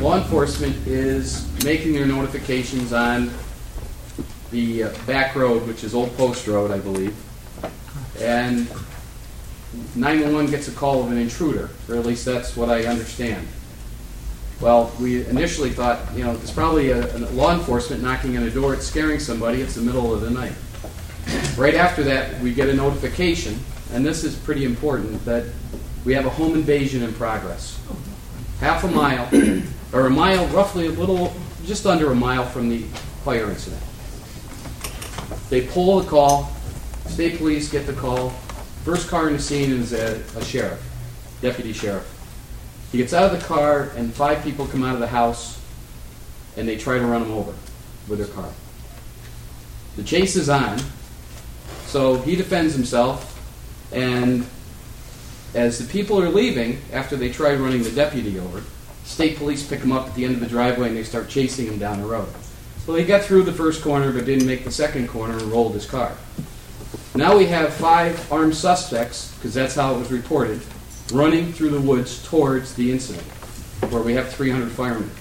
law enforcement is making their notifications on the back road, which is Old Post Road, I believe, and 911 gets a call of an intruder, or at least that's what I understand. Well, we initially thought, it's probably a law enforcement knocking on a door, it's scaring somebody, it's the middle of the night. Right after that, we get a notification, and this is pretty important, that we have a home invasion in progress. Half a mile, or a mile, roughly just under a mile from the fire incident. They pull the call, state police get the call. First car in the scene is a sheriff, deputy sheriff. He gets out of the car, and 5 people come out of the house, and they try to run him over with their car. The chase is on, so he defends himself, and as the people are leaving, after they try running the deputy over, state police pick him up at the end of the driveway, and they start chasing him down the road. So he got through the first corner, but didn't make the second corner and rolled his car. Now we have 5 armed suspects, because that's how it was reported, running through the woods towards the incident, where we have 300 firemen.